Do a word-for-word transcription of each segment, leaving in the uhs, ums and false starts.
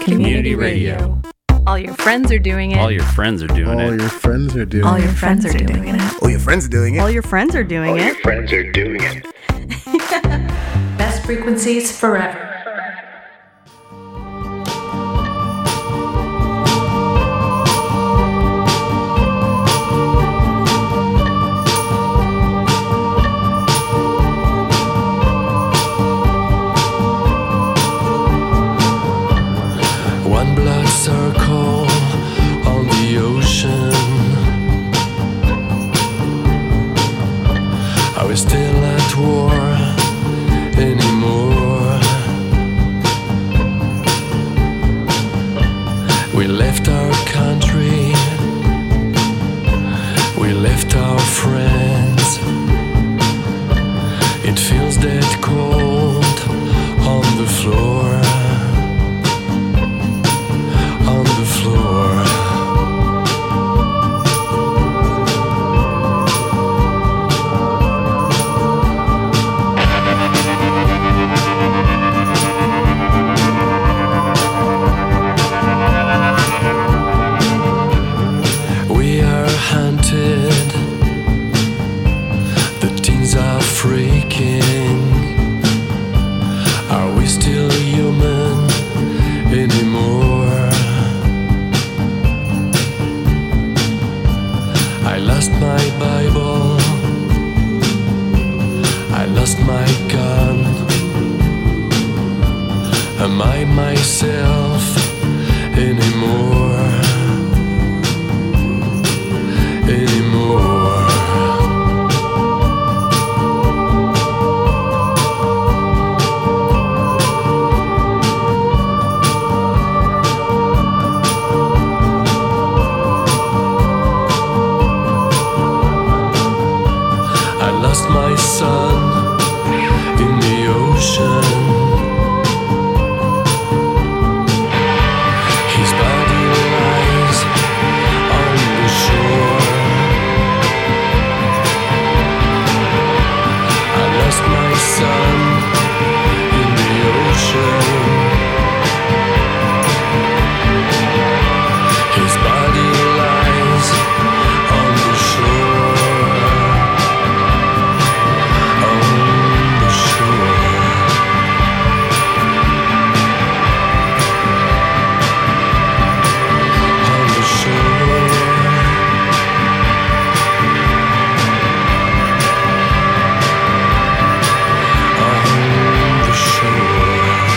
Community Radio. All your friends are doing it. All your friends are doing All it. your friends are doing All it. your friends are doing it. All your friends are doing it. All your friends are doing All it. your friends are doing it. Best frequencies forever. One blood circle on the ocean. Are we still at war anymore? We left our country, we left our friends. It feels that cold on the floor. On the floor. We are hunted. The teens are freaking. Are we still human anymore? I lost my Bible, I lost my gun. Am I myself anymore? Anymore? I lost my son in the ocean. His body lies on the shore. I lost my son in the ocean. His body lies on the shore. On the shore. On the shore. On the shore.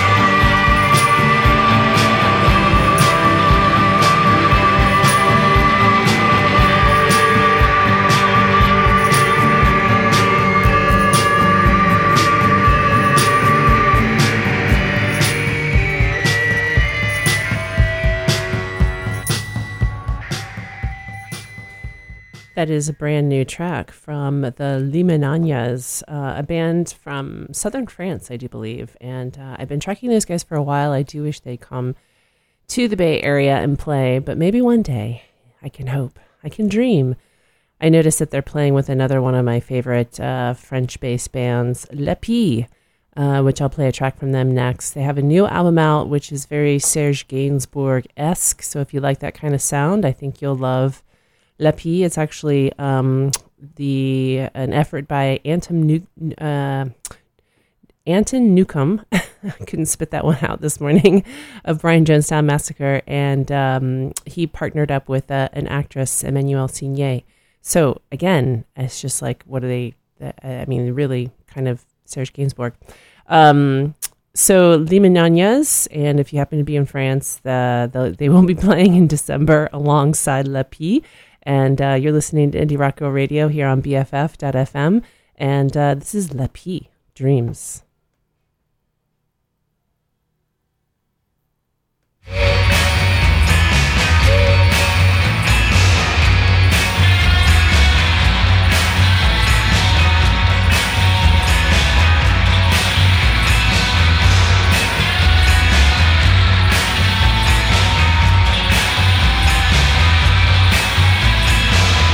That is a brand new track from the Limonagnas, uh, a band from southern France, I do believe. And uh, I've been tracking those guys for a while. I do wish they'd come to the Bay Area and play, but maybe one day. I can hope. I can dream. I noticed that they're playing with another one of my favorite uh, French-based bands, Le Pie, uh, which I'll play a track from them next. They have a new album out, which is very Serge Gainsbourg-esque. So if you like that kind of sound, I think you'll love Le Pie. It's actually um, the an effort by Anton, New, uh, Anton Newcomb. I couldn't spit that one out this morning, of Brian Jonestown Massacre, and um, he partnered up with uh, an actress, Emmanuelle Signé. So again, it's just like, what are they? Uh, I mean, really kind of Serge Gainsbourg. Um, so Limonagnas, and if you happen to be in France, the, the, they will be playing in December alongside Le Pie. And uh, you're listening to Indie Rocko Radio here on B F F dot F M. And uh, this is Le Pie, Dreams.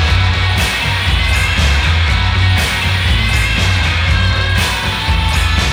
On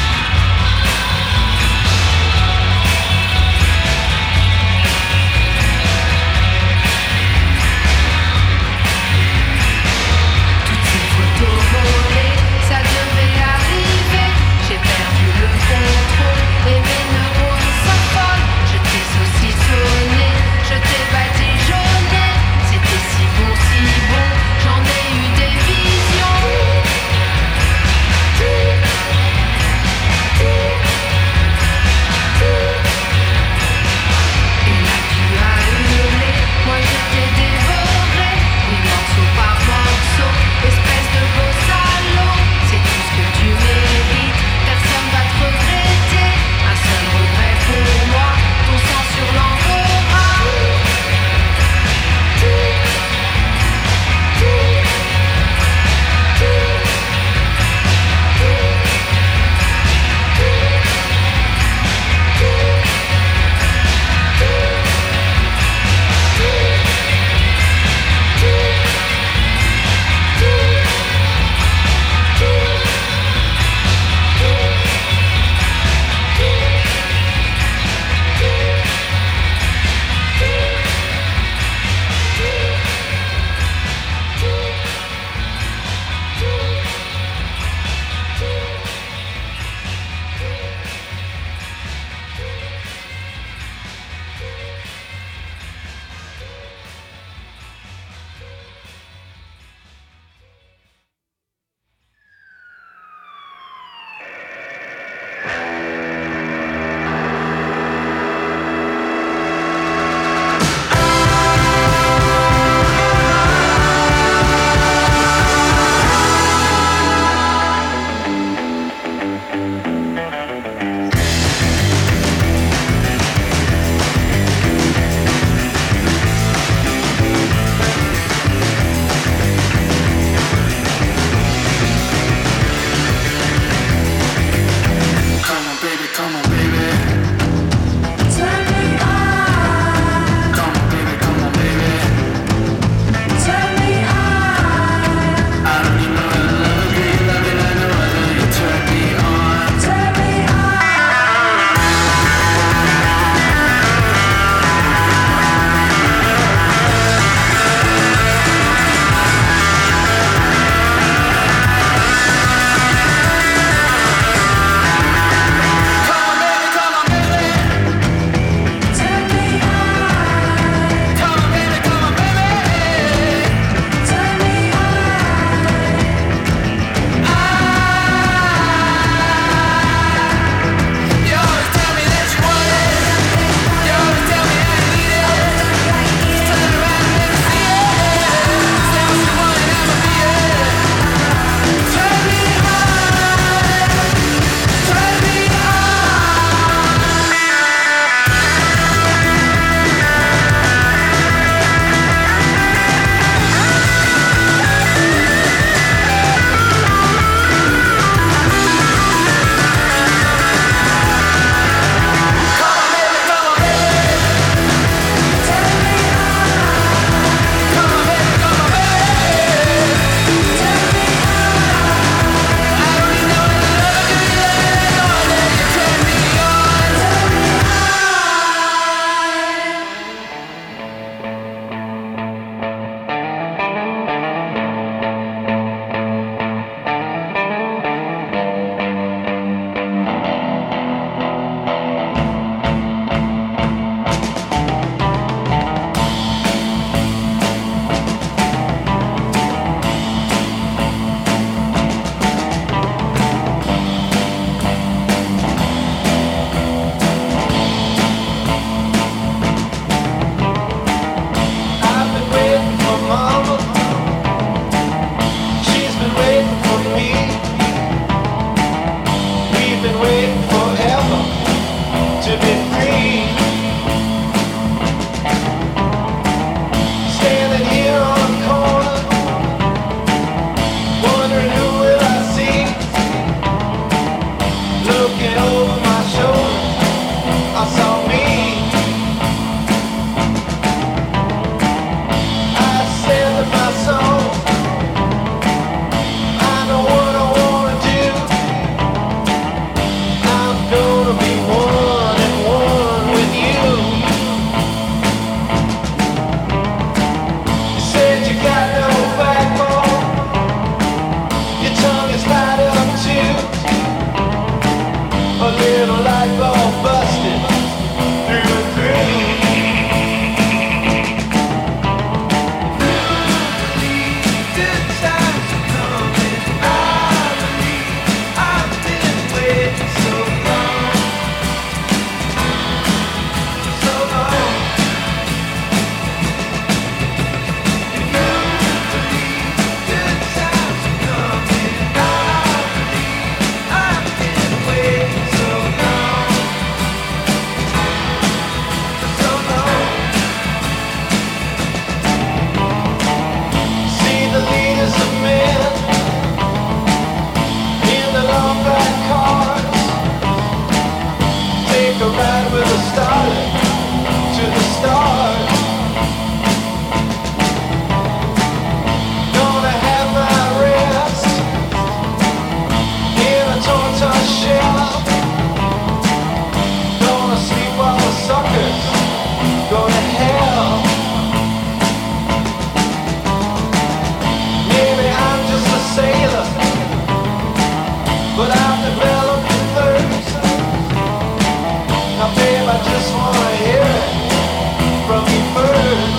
but I've developed a thirst. Now babe, I just wanna hear it from you first.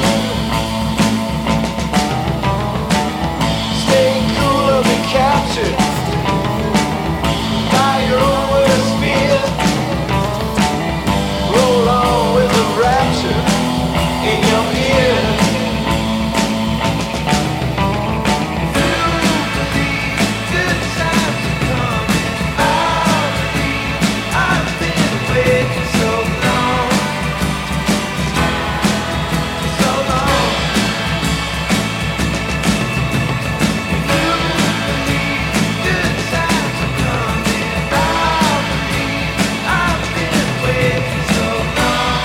Staying cool or be captured by your own worst fear. Roll on with the rapture in your ear. Good times are coming. I believe I've been waiting so long, so long. Good times are coming. I believe I've been waiting so long,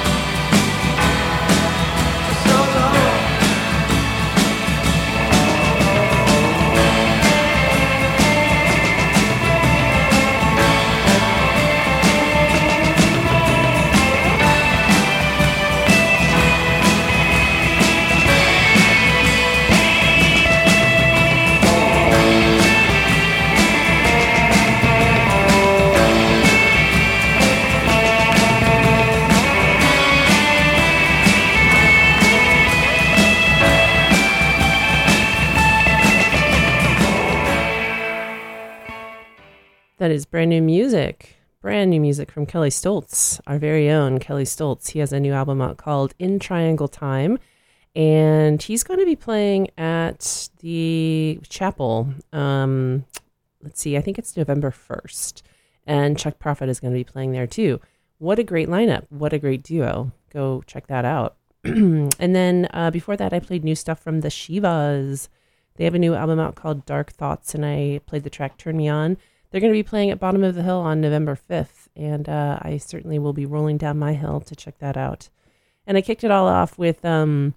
so long. That is brand new music. Brand new music from Kelly Stoltz, our very own Kelly Stoltz. He has a new album out called In Triangle Time, and he's going to be playing at the Chapel. Um, let's see, I think it's November first, and Chuck Prophet is going to be playing there too. What a great lineup. What a great duo. Go check that out. And then uh, before that, I played new stuff from the Shivas. They have a new album out called Dark Thoughts, and I played the track Turn Me On. They're going to be playing at Bottom of the Hill on November fifth, and uh, I certainly will be rolling down my hill to check that out. And I kicked it all off with um,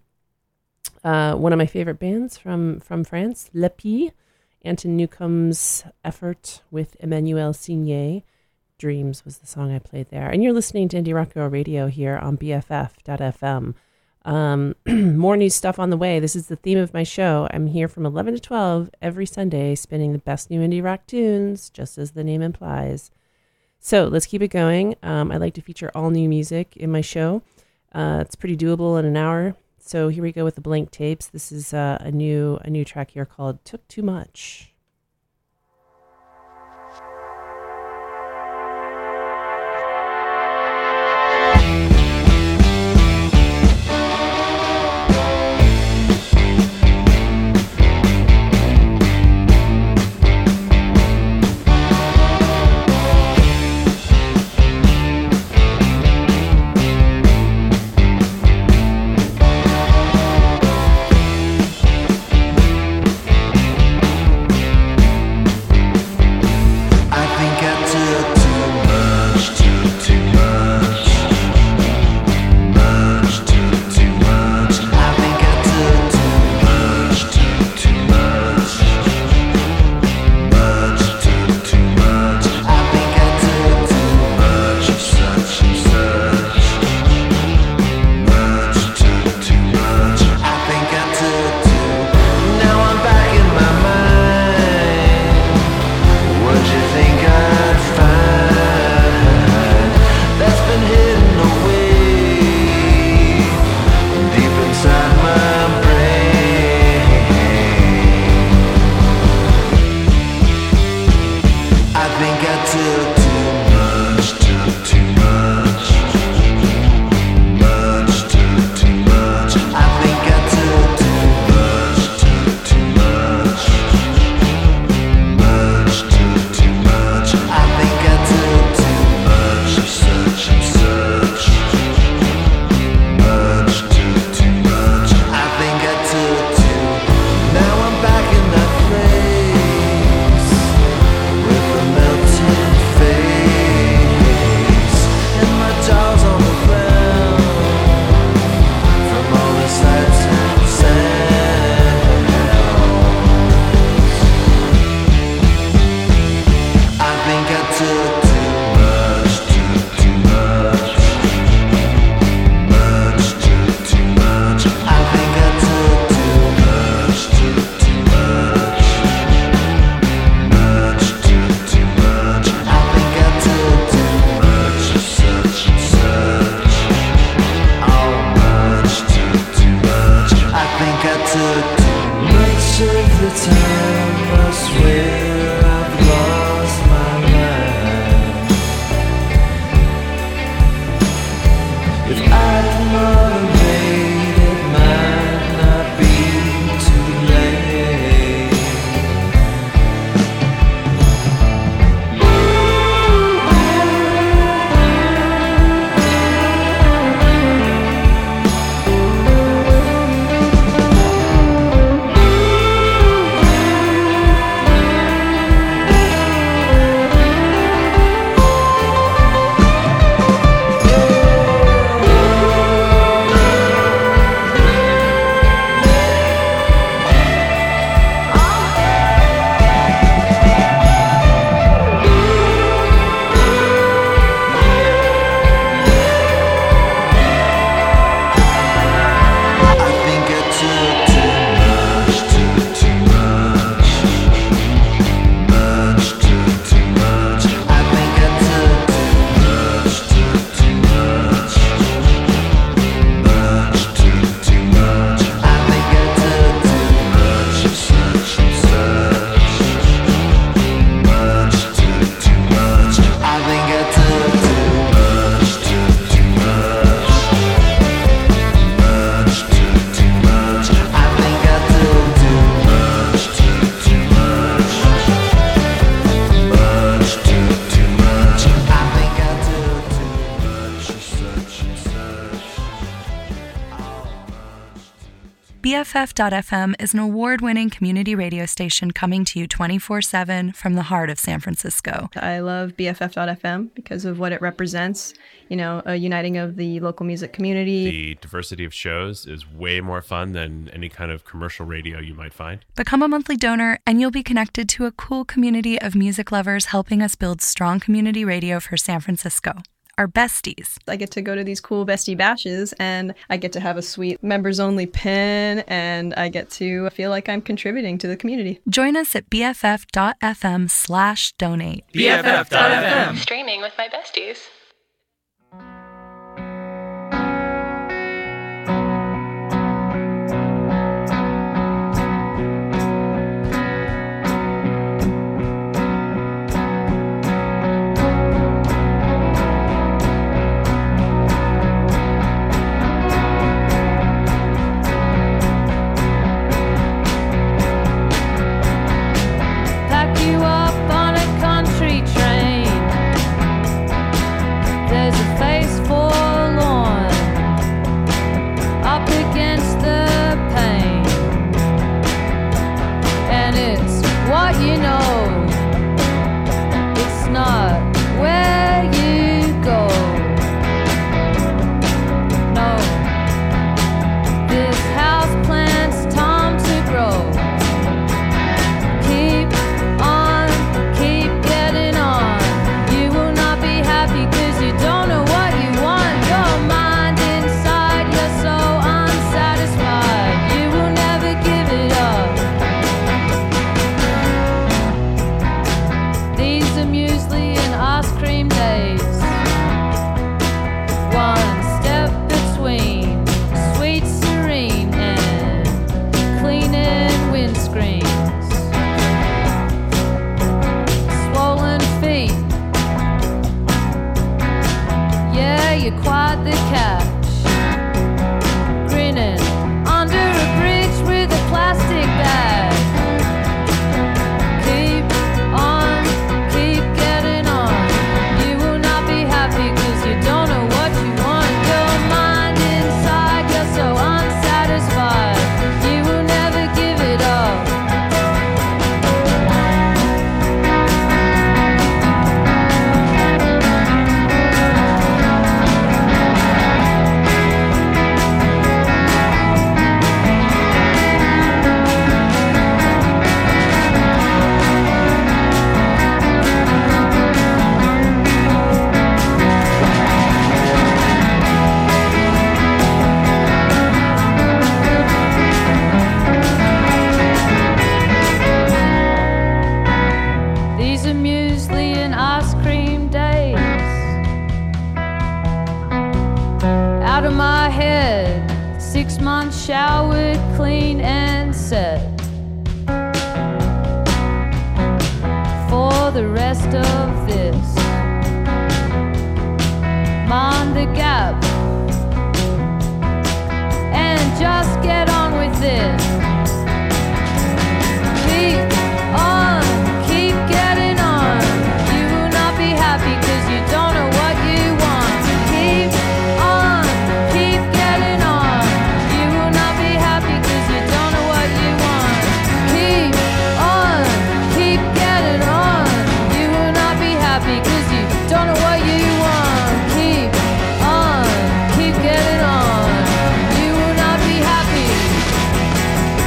uh, one of my favorite bands from, from France, Le Pie, Anton Newcomb's effort with Emmanuel Signé. Dreams was the song I played there. And you're listening to Indie Rock Girl Radio here on B F F dot F M. Um, more new stuff on the way. This is the theme of my show. I'm here from eleven to twelve every Sunday, spinning the best new indie rock tunes, just as the name implies. So let's keep it going. Um, I like to feature all new music in my show. Uh, it's pretty doable in an hour. So here we go with the Blank Tapes. This is uh, a new a new track here called Took Too Much. Thank B F F dot F M is an award-winning community radio station coming to you twenty-four seven from the heart of San Francisco. I love B F F dot F M because of what it represents, you know, a uniting of the local music community. The diversity of shows is way more fun than any kind of commercial radio you might find. Become a monthly donor and you'll be connected to a cool community of music lovers helping us build strong community radio for San Francisco. Our besties. I get to go to these cool bestie bashes and I get to have a sweet members only pin and I get to feel like I'm contributing to the community. Join us at B F F dot F M slash donate. B F F dot F M. Streaming with my besties. Showered, clean and set. For the rest of this, mind the gap and just get on with this. Keep on, keep getting on. You will not be happy cause you don't know what you want. Keep on, keep getting on. You will not be happy cause you don't know what you want. Keep on, keep getting on. You will not be happy cause you don't know what you want. Keep on, keep getting on. You will not be happy.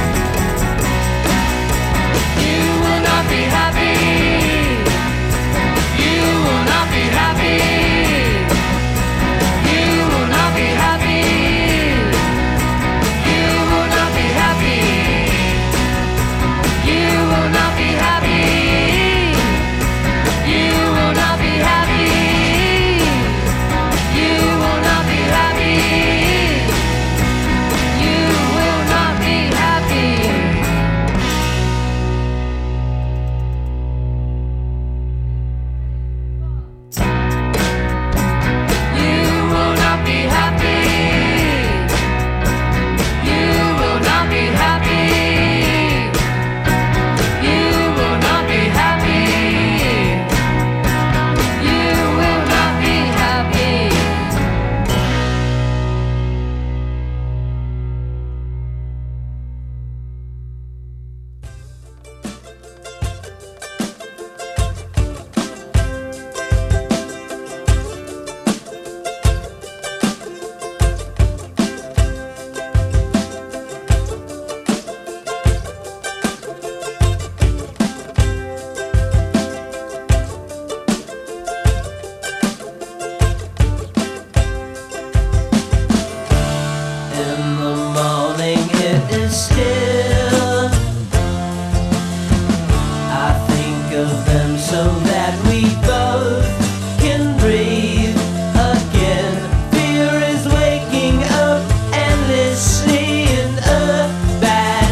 we both can breathe again. Fear is waking up endlessly in a bad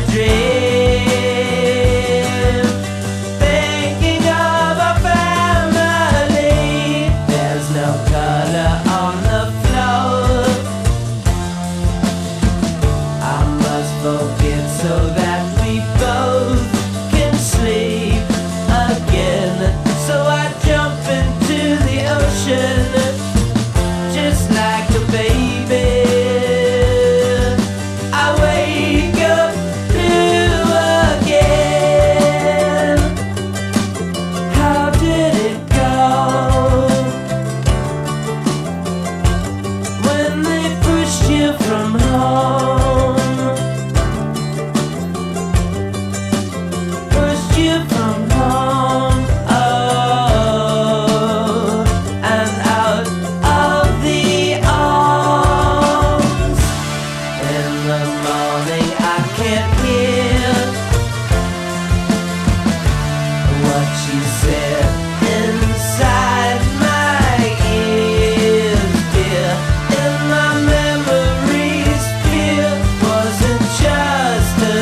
dream. Thinking of our family. There's no color on the floor. I must forget so that we both can sleep again. So I jump into the ocean just like a baby. I wake up blue again. How did it go when they pushed you from home? Pushed you from home, oh, and out of the arms. In the morning I can't hear what you said inside my ears, dear. In my memories, fear wasn't just a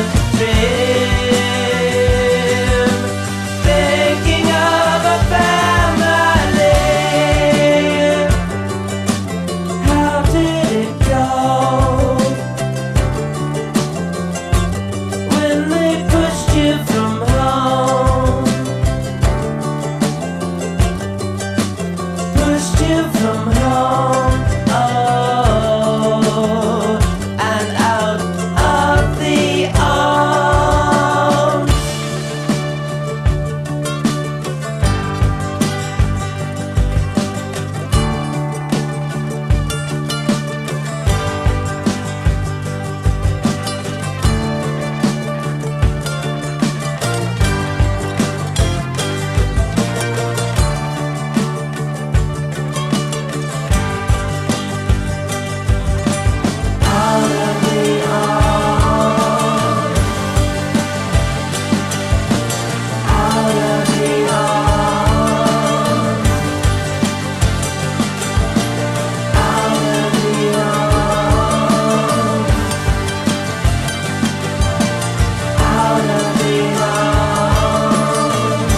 dream. Thinking of a family. How did it go when they pushed you from home? Pushed you from home, oh, and out of the arms. Out of the arms. Out of the arms. Out of the arms. Out of the arms.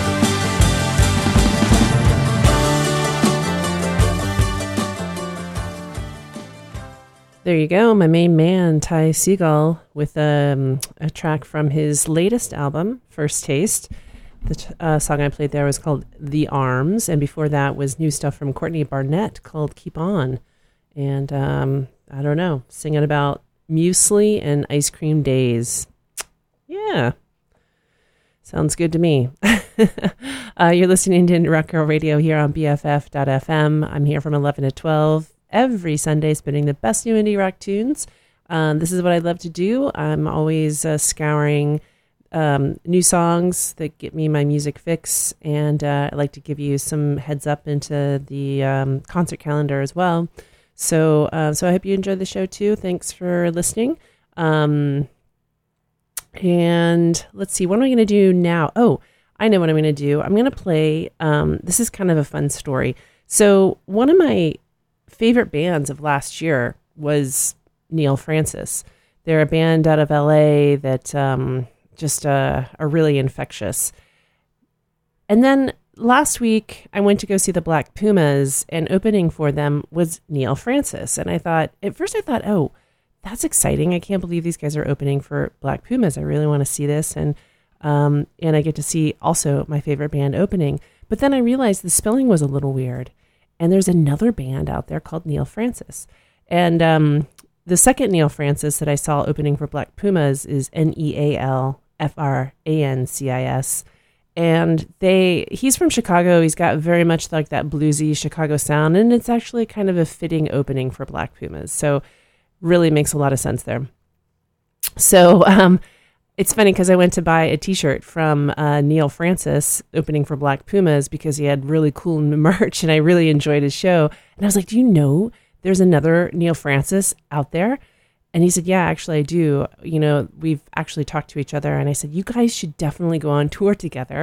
There you go, my main man, Ty Segall, with um, a track from his latest album, First Taste. The t- uh, song I played there was called The Arms, and before that was new stuff from Courtney Barnett called Keep On. And um, I don't know, singing about muesli and ice cream days. Yeah, sounds good to me. uh, you're listening to Indie Rock Girl Radio here on B F F dot F M. I'm here from eleven to twelve every Sunday, spinning the best new indie rock tunes. Um, this is what I love to do. I'm always uh, scouring um, new songs that get me my music fix, and uh, I like to give you some heads up into the um, concert calendar as well. So, uh, so I hope you enjoyed the show too. Thanks for listening. Um, and let's see, what am I going to do now? Oh, I know what I'm going to do. I'm going to play. Um, this is kind of a fun story. So, one of my favorite bands of last year was Neil Francis. They're a band out of L A that um, just uh, are really infectious. And then last week, I went to go see the Black Pumas, and opening for them was Neil Francis. And I thought, at first I thought, oh, that's exciting. I can't believe these guys are opening for Black Pumas. I really want to see this. And um, and I get to see also my favorite band opening. But then I realized the spelling was a little weird. And there's another band out there called Neil Francis. And um, the second Neil Francis that I saw opening for Black Pumas is N E A L F R A N C I S. And they he's from Chicago. He's got very much like that bluesy Chicago sound. And it's actually kind of a fitting opening for Black Pumas. So really makes a lot of sense there. So um, it's funny because I went to buy a T-shirt from uh, Neil Francis opening for Black Pumas because he had really cool merch and I really enjoyed his show. And I was like, do you know there's another Neil Francis out there? And he said, yeah, actually I do. You know, we've actually talked to each other. And I said, you guys should definitely go on tour together.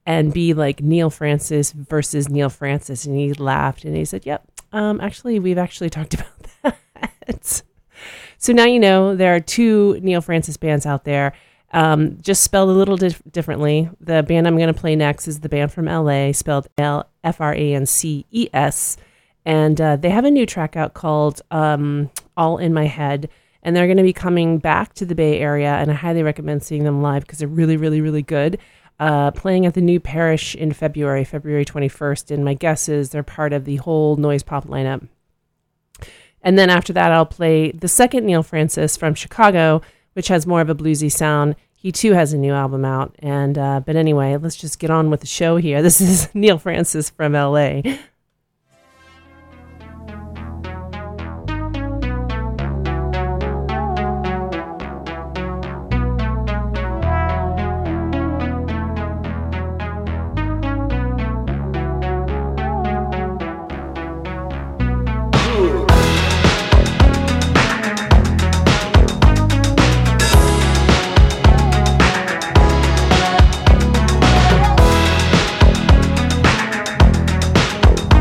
and be like Neil Francis versus Neil Francis. And he laughed and he said, yep, um, actually, we've actually talked about that. So now you know there are two Neil Francis bands out there, um, just spelled a little dif- differently. The band I'm going to play next is the band from L A, spelled L F R A N C E S. And uh, they have a new track out called um, All in My Head. And they're going to be coming back to the Bay Area, and I highly recommend seeing them live because they're really, really, really good. Uh, playing at the New Parish in February, February twenty-first, and my guess is they're part of the whole Noise Pop lineup. And then after that, I'll play the second Neil Francis from Chicago, which has more of a bluesy sound. He too has a new album out. And uh, but anyway, let's just get on with the show here. This is Neil Francis from L A. Ooh.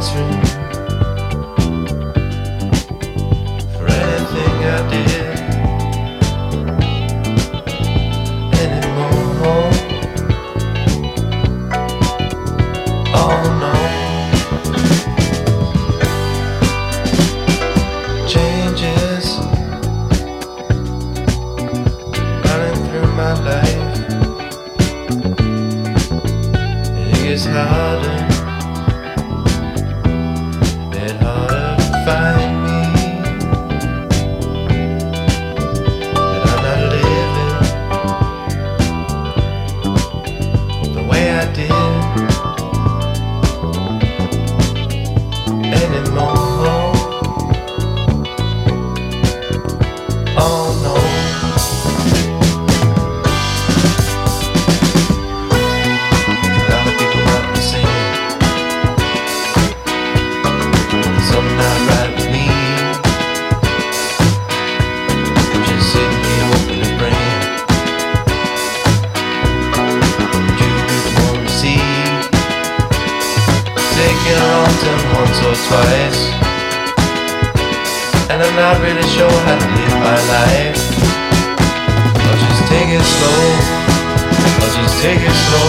answering for anything I did anymore. Oh no. Changes running through my life. It gets harder, bit harder to find me. But I'm not living the way I did anymore. Oh no. Something not right with me. I'm just sitting here hoping and praying you would want to see. Taking her on to once or twice, and I'm not really sure how to live my life. I'll just take it slow. I'll just take it slow.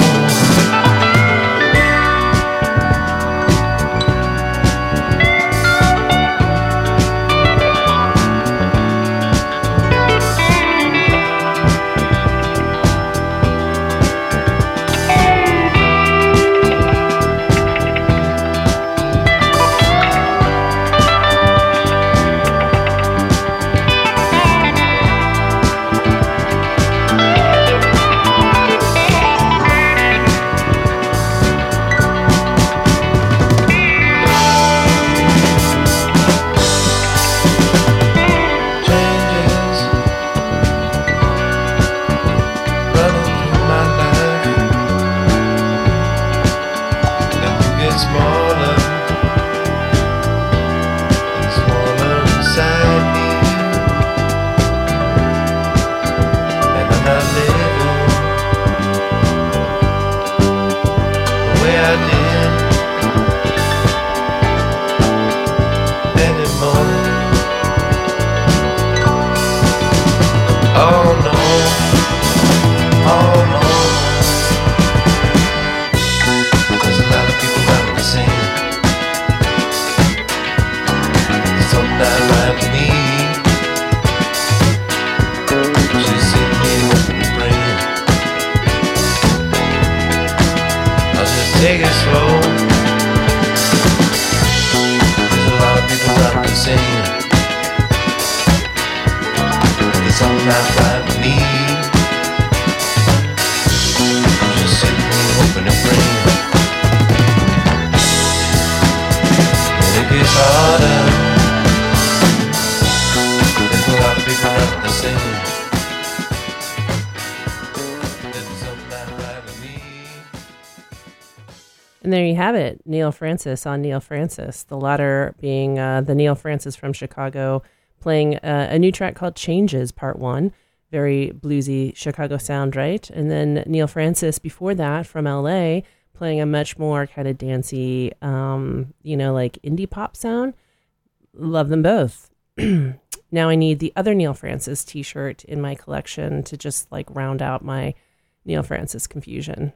Take it slow. There's a lot of people out there singing. There's something not right with me. I'm just sitting here hoping and praying. And it gets harder. There's a lot of people out there singing. There's something not right with me. And there you have it, Neil Francis on Neil Francis, the latter being uh, the Neil Francis from Chicago, playing uh, a new track called Changes, Part one. Very bluesy Chicago sound, right? And then Neil Francis before that from L A, playing a much more kind of dancey, um, you know, like indie pop sound. Love them both. Now I need the other Neil Francis t-shirt in my collection to just like round out my Neil Francis confusion.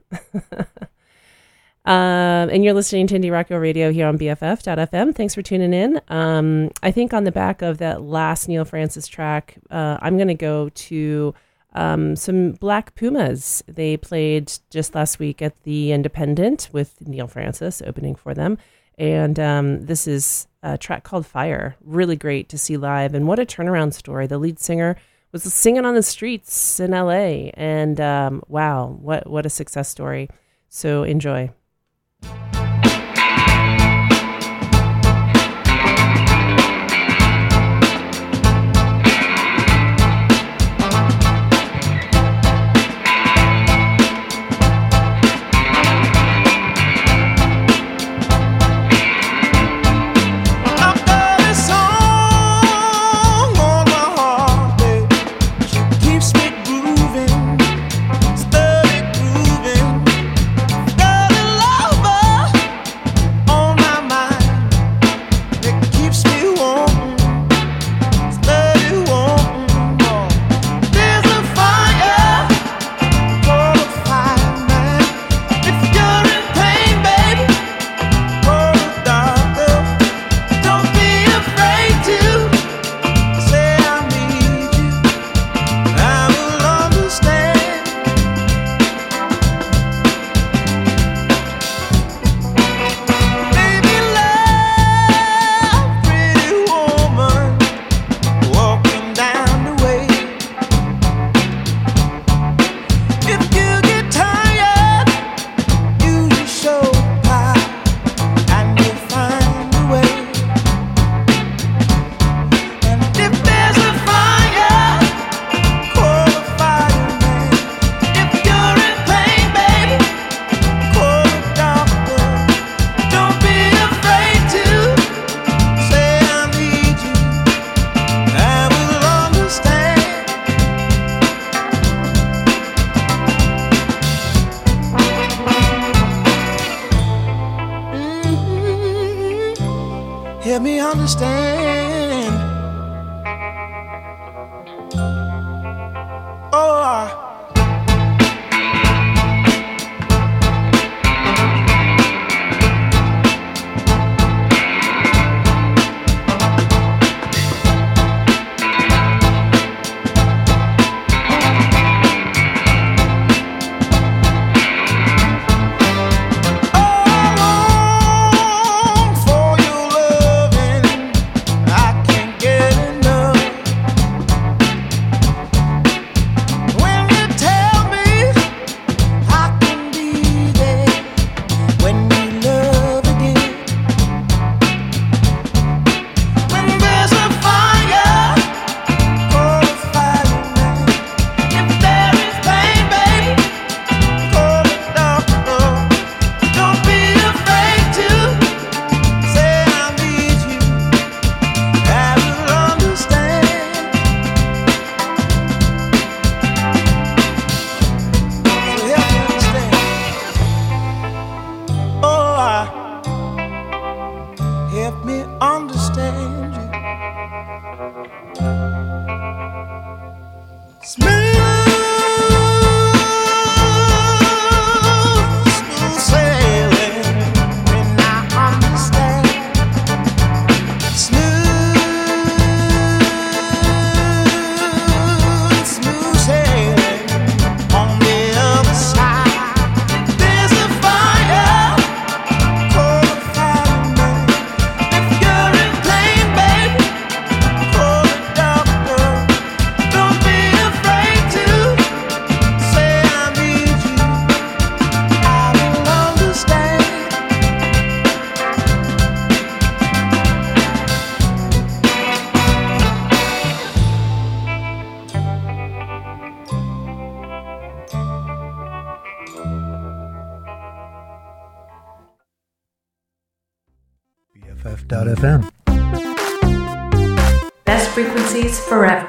Um, and you're listening to Indie Rocko Radio here on B F F dot F M. Thanks for tuning in. Um, I think on the back of that last Neil Francis track, uh, I'm going to go to um, some Black Pumas. They played just last week at the Independent with Neil Francis opening for them. And um, this is a track called Fire. Really great to see live. And what a turnaround story. The lead singer was singing on the streets in L A. And um, wow, what, what a success story. So enjoy. Keeps me grooving, steady grooving, steady help me understand. Oh, I B F F dot F M. Best frequencies forever.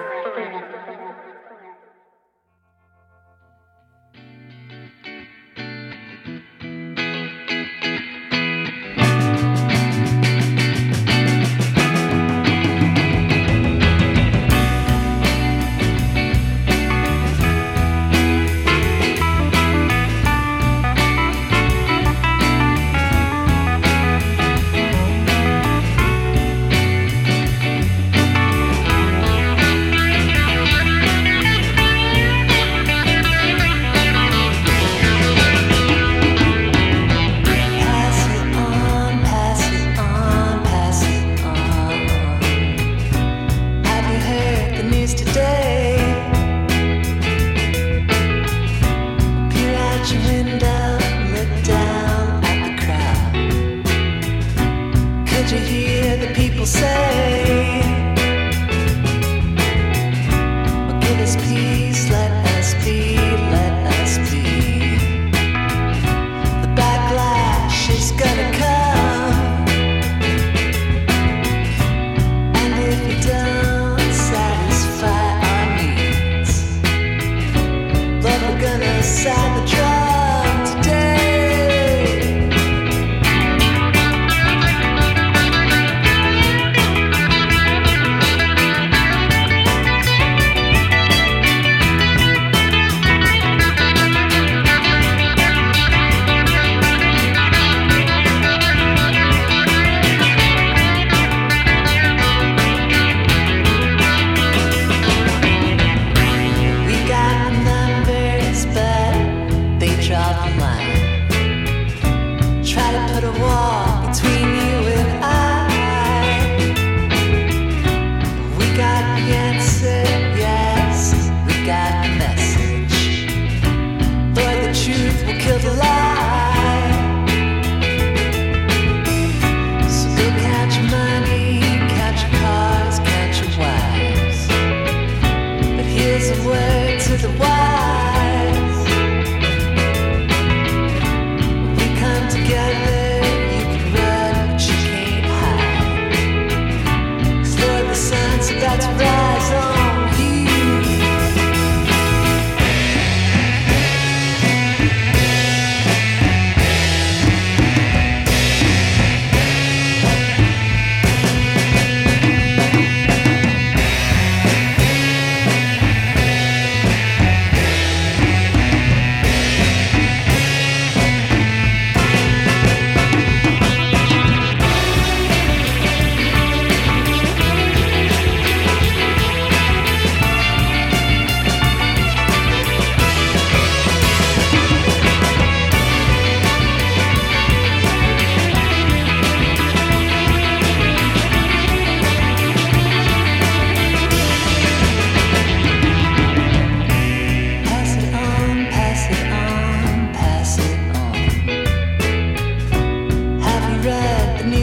today.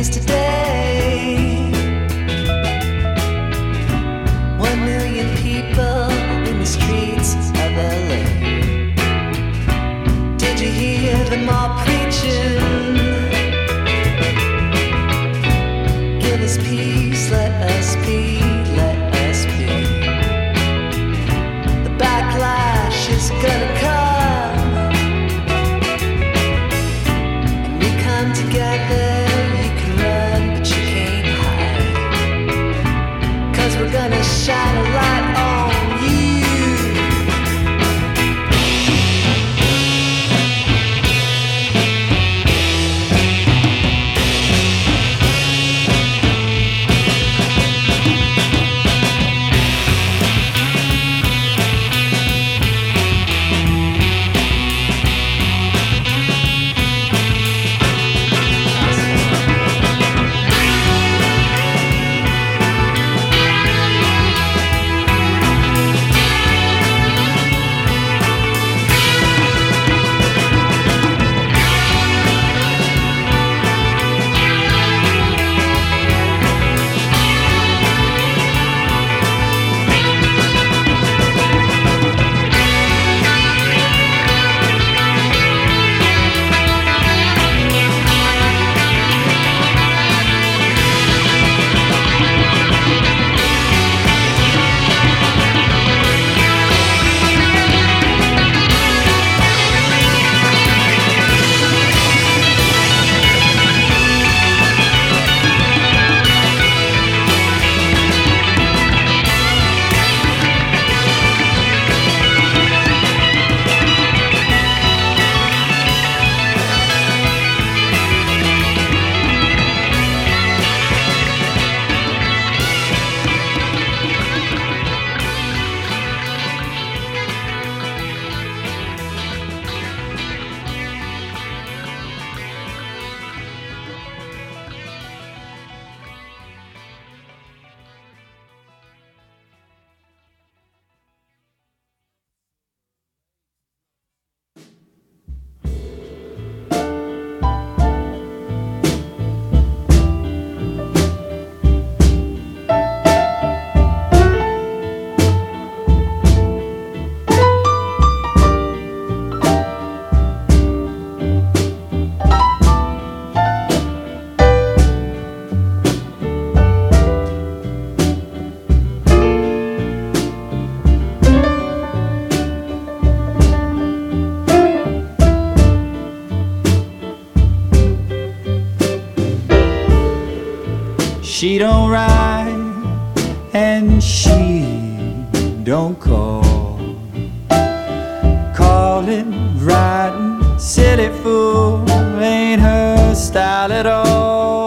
yesterday. One million people in the streets of L A. Did you hear them all preaching? Give us peace, let us be, let us be. The backlash is gonna come, and we come together. You can run, but you can't hide, 'cause we're gonna shine a light on you. She don't write and she don't call. Calling, writing, silly fool ain't her style at all.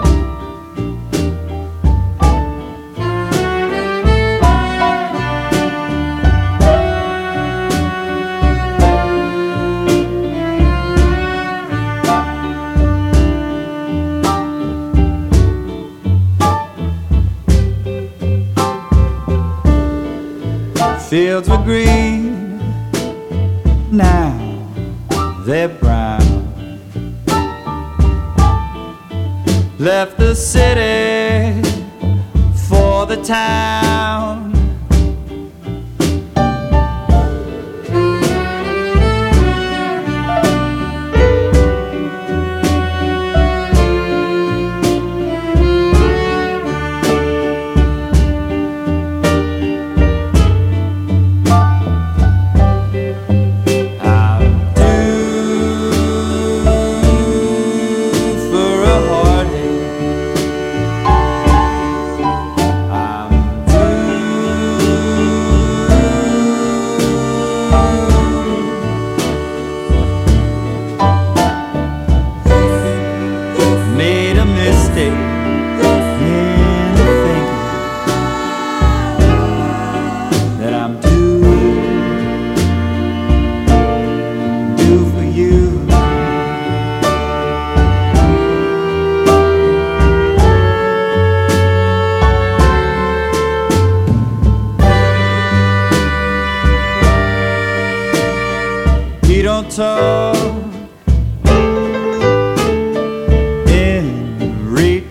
Fields were green, now they're brown. Left the city for the town. I'm due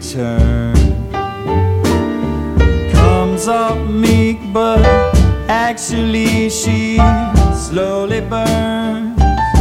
turn. Comes up meek, but actually she slowly burns.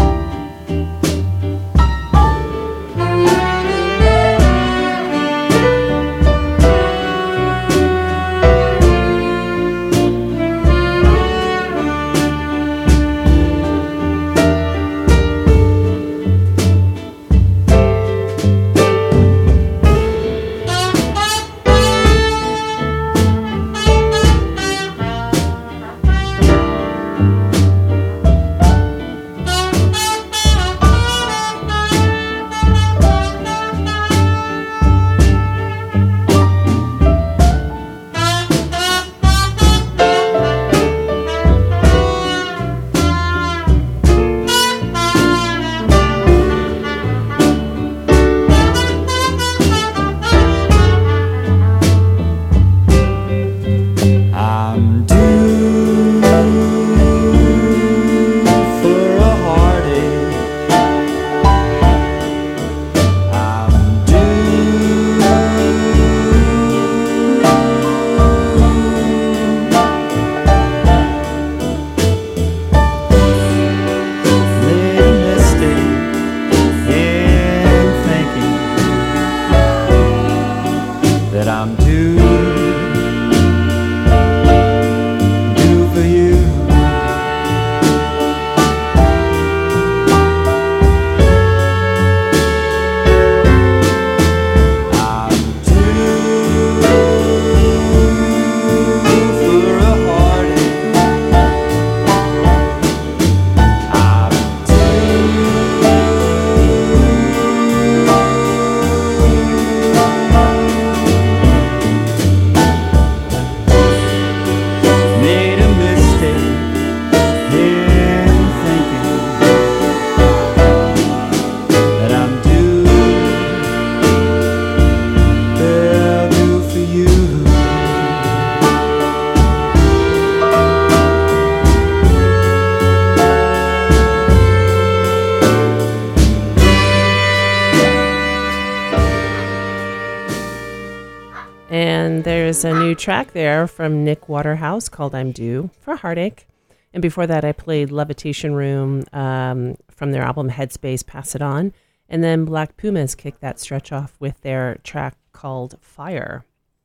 There's a new track there from Nick Waterhouse called I'm Due for Heartache. And before that, I played Levitation Room um, from their album Headspace, Pass It On. And then Black Pumas kicked that stretch off with their track called Fire.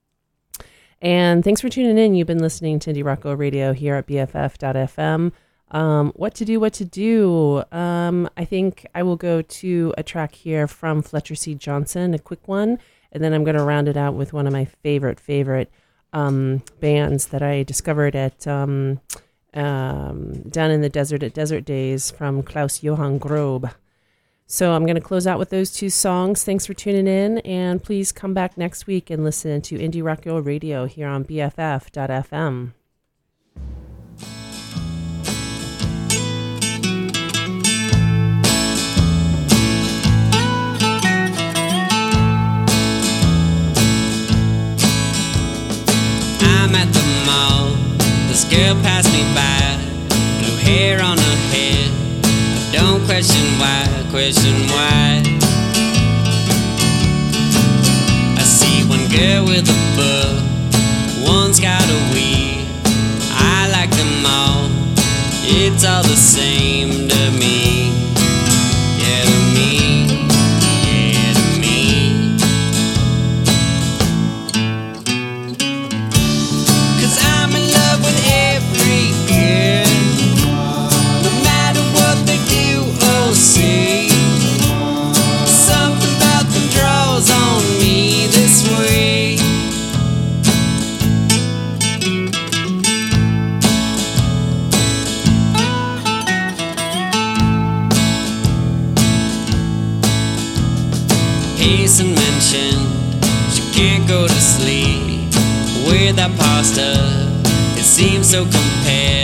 And thanks for tuning in. You've been listening to Indie Rocko Radio here at B F F dot F M. Um, what to do, what to do. Um, I think I will go to a track here from Fletcher C. Johnson, a quick one. And then I'm going to round it out with one of my favorite, favorite um, bands that I discovered at um, um, down in the desert at Desert Days from Klaus Johann Grob. So I'm going to close out with those two songs. Thanks for tuning in. And please come back next week and listen to Indie Rocko Radio here on B F F dot F M. I'm at the mall, this girl passed me by, blue hair on her head, I don't question why, question why. I see one girl with a book, one's got a weed, I like them all, it's all the same to me, yeah to me, yeah to me. With every girl, no matter what they do or say, something about them draws on me this way. Hasten mentioned she can't go to sleep without pasta. Seems so competitive.